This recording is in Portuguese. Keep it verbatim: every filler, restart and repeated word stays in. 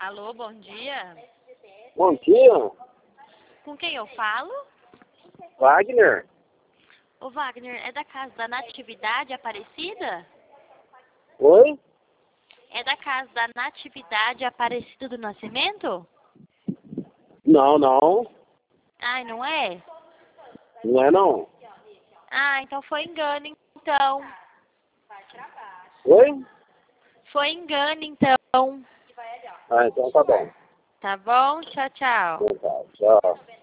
Alô, bom dia. Bom dia, Com quem eu falo? Wagner. Ô Wagner, é da casa da Natividade Aparecida? Oi? É da casa da Natividade Aparecida do Nascimento? Não, não. Ai, não é? Não é não. Ah, então foi engano, então. Oi? Foi engano, então. Ah, então tá bom. Tá bom? Tchau, tchau. Então tá, tchau.